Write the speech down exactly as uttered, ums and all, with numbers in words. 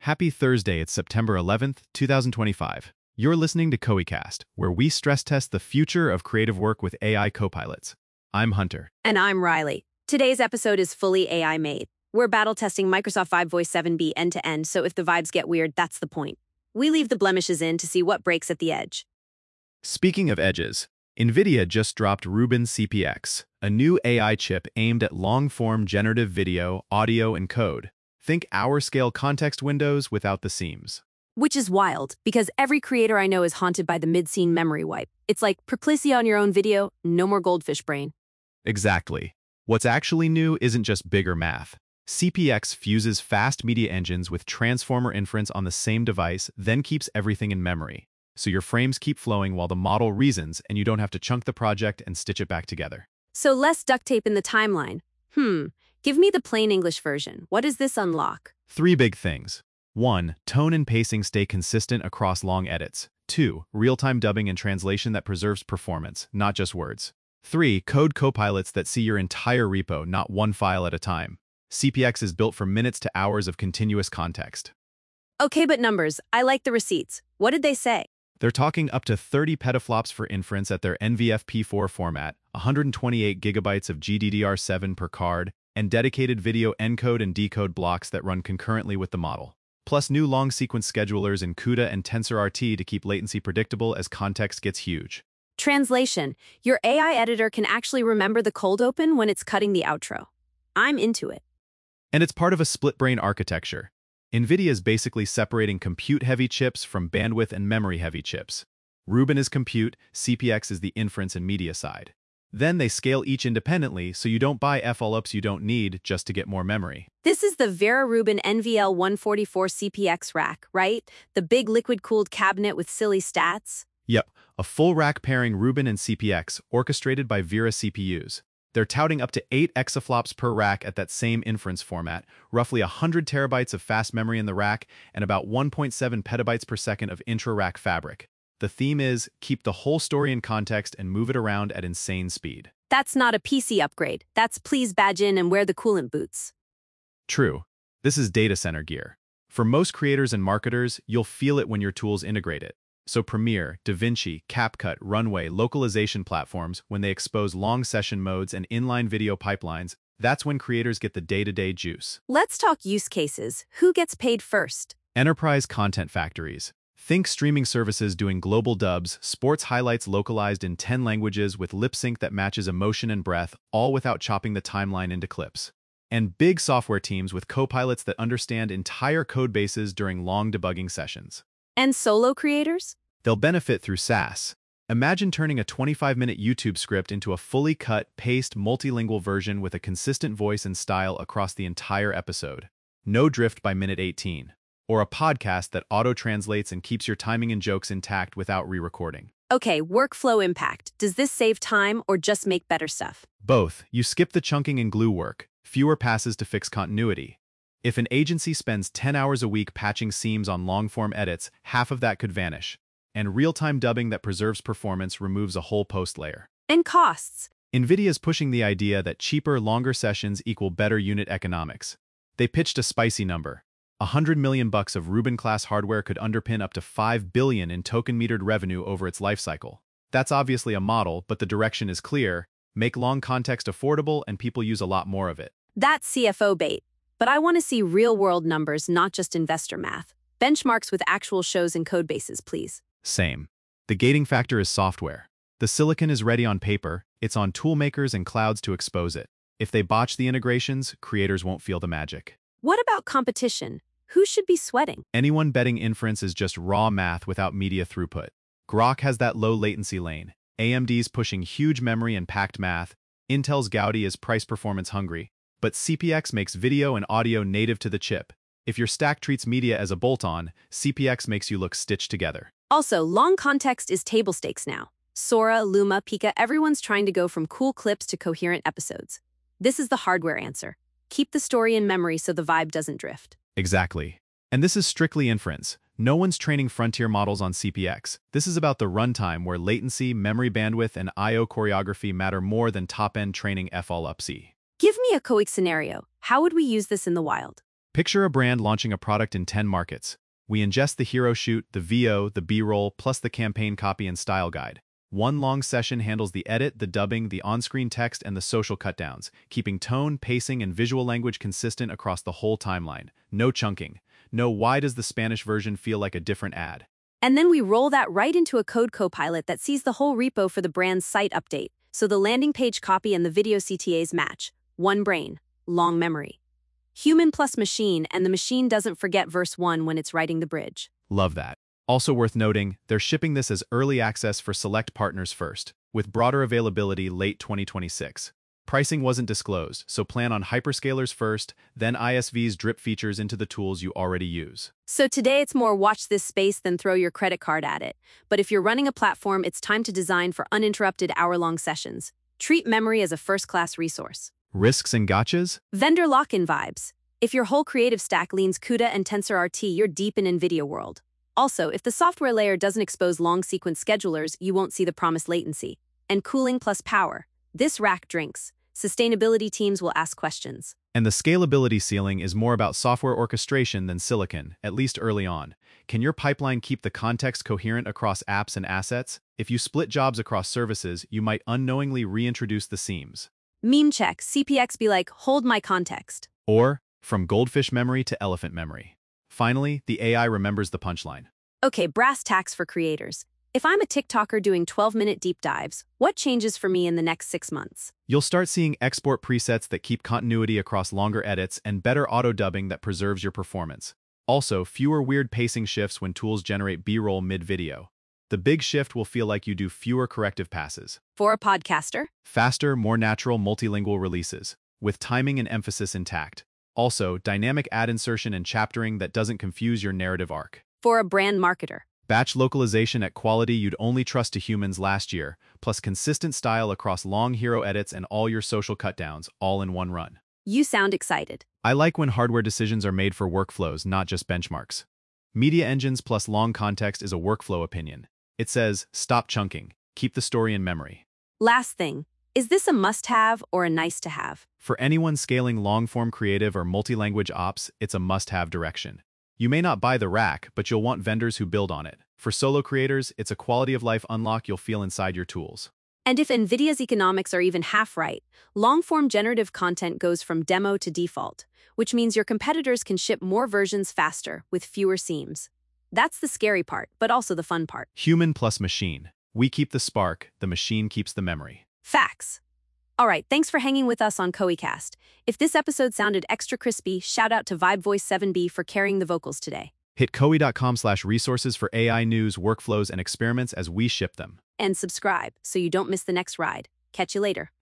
Happy Thursday, it's September eleventh, two thousand twenty-five. You're listening to KoiCast, where we stress test the future of creative work with A I copilots. I'm Hunter. And I'm Riley. Today's episode is fully A I made. We're battle testing Microsoft Vibe Voice seven B end to end, so if the vibes get weird, that's the point. We leave the blemishes in to see what breaks at the edge. Speaking of edges, NVIDIA just dropped Rubin C P X, a new A I chip aimed at long-form generative video, audio, and code. Think hour-scale context windows without the seams. Which is wild, because every creator I know is haunted by the mid-scene memory wipe. It's like, perplexity on your own video, no more goldfish brain. Exactly. What's actually new isn't just bigger math. C P X fuses fast media engines with transformer inference on the same device, then keeps everything in memory. So your frames keep flowing while the model reasons, and you don't have to chunk the project and stitch it back together. So less duct tape in the timeline. Hmm. Give me the plain English version. What does this unlock? Three big things. One, tone and pacing stay consistent across long edits. Two, real-time dubbing and translation that preserves performance, not just words. Three, code copilots that see your entire repo, not one file at a time. C P X is built for minutes to hours of continuous context. Okay, but numbers. I like the receipts. What did they say? They're talking up to thirty petaflops for inference at their N V F P four format, one hundred twenty-eight gigabytes of G D D R seven per card, and dedicated video encode and decode blocks that run concurrently with the model. Plus new long sequence schedulers in CUDA and TensorRT to keep latency predictable as context gets huge. Translation. Your A I editor can actually remember the cold open when it's cutting the outro. I'm into it. And it's part of a split-brain architecture. NVIDIA is basically separating compute-heavy chips from bandwidth and memory-heavy chips. Rubin is compute, C P X is the inference and media side. Then they scale each independently, so you don't buy F L Ups you don't need just to get more memory. This is the Vera Rubin N V L one forty-four C P X rack, right? The big liquid-cooled cabinet with silly stats? Yep, a full rack pairing Rubin and C P X, orchestrated by Vera C P Us. They're touting up to eight exaflops per rack at that same inference format, roughly one hundred terabytes of fast memory in the rack, and about one point seven petabytes per second of intra-rack fabric. The theme is, keep the whole story in context and move it around at insane speed. That's not a P C upgrade. That's please badge in and wear the coolant boots. True. This is data center gear. For most creators and marketers, you'll feel it when your tools integrate it. So Premiere, DaVinci, CapCut, Runway, localization platforms, when they expose long session modes and inline video pipelines, that's when creators get the day-to-day juice. Let's talk use cases. Who gets paid first? Enterprise content factories. Think streaming services doing global dubs, sports highlights localized in ten languages with lip sync that matches emotion and breath, all without chopping the timeline into clips. And big software teams with copilots that understand entire code bases during long debugging sessions. And solo creators? They'll benefit through SaaS. Imagine turning a twenty-five minute YouTube script into a fully cut, paced, multilingual version with a consistent voice and style across the entire episode. No drift by minute eighteen. Or a podcast that auto-translates and keeps your timing and jokes intact without re-recording. Okay, workflow impact. Does this save time or just make better stuff? Both. You skip the chunking and glue work, fewer passes to fix continuity. If an agency spends ten hours a week patching seams on long-form edits, half of that could vanish. And real-time dubbing that preserves performance removes a whole post layer. And costs. NVIDIA is pushing the idea that cheaper, longer sessions equal better unit economics. They pitched a spicy number. A hundred million bucks of Rubin-class hardware could underpin up to five billion in token-metered revenue over its lifecycle. That's obviously a model, but the direction is clear. Make long context affordable and people use a lot more of it. That's C F O bait. But I want to see real-world numbers, not just investor math. Benchmarks with actual shows and code bases, please. Same. The gating factor is software. The silicon is ready on paper, it's on toolmakers and clouds to expose it. If they botch the integrations, creators won't feel the magic. What about competition? Who should be sweating? Anyone betting inference is just raw math without media throughput. Grok has that low latency lane. A M D's pushing huge memory and packed math. Intel's Gaudi is price performance hungry. But C P X makes video and audio native to the chip. If your stack treats media as a bolt-on, C P X makes you look stitched together. Also, long context is table stakes now. Sora, Luma, Pika, everyone's trying to go from cool clips to coherent episodes. This is the hardware answer. Keep the story in memory so the vibe doesn't drift. Exactly. And this is strictly inference. No one's training frontier models on C P X. This is about the runtime where latency, memory bandwidth, and I O choreography matter more than top-end training F L Ups. Give me a C O I C scenario. How would we use this in the wild? Picture a brand launching a product in ten markets. We ingest the hero shoot, the V O, the B-roll, plus the campaign copy and style guide. One long session handles the edit, the dubbing, the on-screen text, and the social cutdowns, keeping tone, pacing, and visual language consistent across the whole timeline. No chunking. No why does the Spanish version feel like a different ad. And then we roll that right into a code copilot that sees the whole repo for the brand's site update, so the landing page copy and the video C T As match. One brain, long memory. Human plus machine, and the machine doesn't forget verse one when it's writing the bridge. Love that. Also worth noting, they're shipping this as early access for select partners first, with broader availability late twenty twenty-six. Pricing wasn't disclosed, so plan on hyperscalers first, then I S Vs drip features into the tools you already use. So today it's more watch this space than throw your credit card at it. But if you're running a platform, it's time to design for uninterrupted hour-long sessions. Treat memory as a first-class resource. Risks and gotchas? Vendor lock-in vibes. If your whole creative stack leans CUDA and TensorRT, you're deep in NVIDIA world. Also, if the software layer doesn't expose long sequence schedulers, you won't see the promised latency. And cooling plus power. This rack drinks. Sustainability teams will ask questions. And the scalability ceiling is more about software orchestration than silicon, at least early on. Can your pipeline keep the context coherent across apps and assets? If you split jobs across services, you might unknowingly reintroduce the seams. Meme check, C P X be like, hold my context. Or, from goldfish memory to elephant memory. Finally, the A I remembers the punchline. Okay, brass tacks for creators. If I'm a TikToker doing twelve-minute deep dives, what changes for me in the next six months? You'll start seeing export presets that keep continuity across longer edits and better auto-dubbing that preserves your performance. Also, fewer weird pacing shifts when tools generate B-roll mid-video. The big shift will feel like you do fewer corrective passes. For a podcaster? Faster, more natural multilingual releases, with timing and emphasis intact. Also, dynamic ad insertion and chaptering that doesn't confuse your narrative arc. For a brand marketer? Batch localization at quality you'd only trust to humans last year, plus consistent style across long hero edits and all your social cutdowns, all in one run. You sound excited. I like when hardware decisions are made for workflows, not just benchmarks. Media engines plus long context is a workflow opinion. It says, stop chunking, keep the story in memory. Last thing, is this a must-have or a nice-to-have? For anyone scaling long-form creative or multi-language ops, it's a must-have direction. You may not buy the rack, but you'll want vendors who build on it. For solo creators, it's a quality-of-life unlock you'll feel inside your tools. And if NVIDIA's economics are even half right, long-form generative content goes from demo to default, which means your competitors can ship more versions faster with fewer seams. That's the scary part, but also the fun part. Human plus machine. We keep the spark, the machine keeps the memory. Facts. All right, thanks for hanging with us on KoiCast. If this episode sounded extra crispy, shout out to Vibe Voice seven B for carrying the vocals today. Hit koi dot com slash resources for A I news, workflows, and experiments as we ship them. And subscribe so you don't miss the next ride. Catch you later.